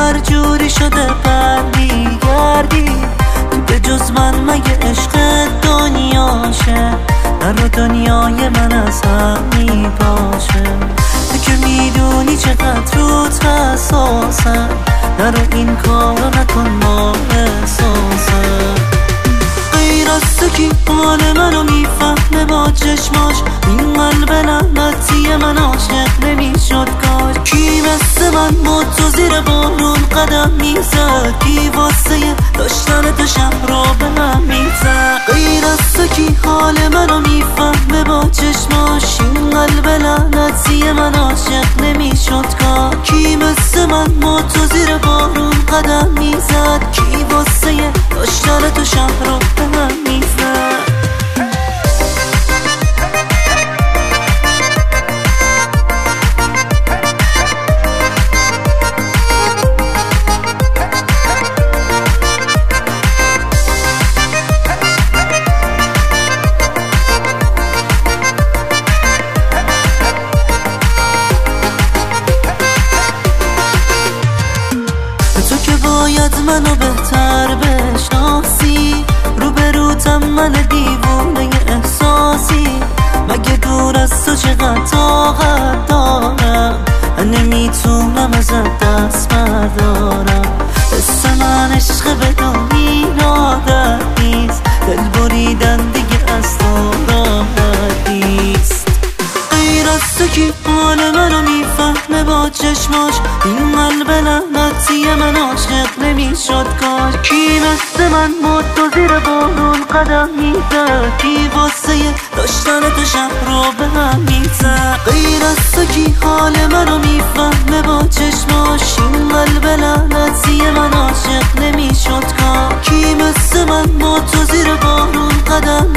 هر جوری شده برمیگردی. تو به جز من مگه عشق دنیاشه؟ در دنیای من از هم میپاشه. تو که میدونی چقدر روت حساسم، نرو این کارو نکن با احساسم. غیر از تو کی حال منو میفهمه با چشماش؟ این قلب لعنتی من عاشق نمیشد کاش. کی مثل من با تو زیر بارون قدم میزد؟ کی واسه داشتن تو شهر رو به هم میزد؟ غیر از تو کی حال منو میفهمه با چشماش؟ این قلب لعنتی من عاشق نمیشد کاش. کی مثل من با تو زیر بارون قدم میزد؟ کی واسه داشتن تو شهر رو به هم میزد؟ تو که باید منو بهتر بشناسی، روبروتم من دیوونه احساسی. مگه دور از تو چقدر طاقت دارم، من نمیتونم ازت دست بردارم. حس من عشق بدون این عادت نیست، دل بریدن دیگه از تو راحت نیست. غیر از تو کی حال منو میفهمه با چشماش؟ این قلب لعنتی من عاشق نمیشد کاش. کی مثل من با تو زیر بارون قدم میزد؟ کی واسه داشتن تو شهر رو به هم میزد؟ غیر از تو کی حال منو میفهمه با چشماش؟ این قلب لعنتی من عاشق نمیشد کاش. کی مثل من با تو زیر بارون قدم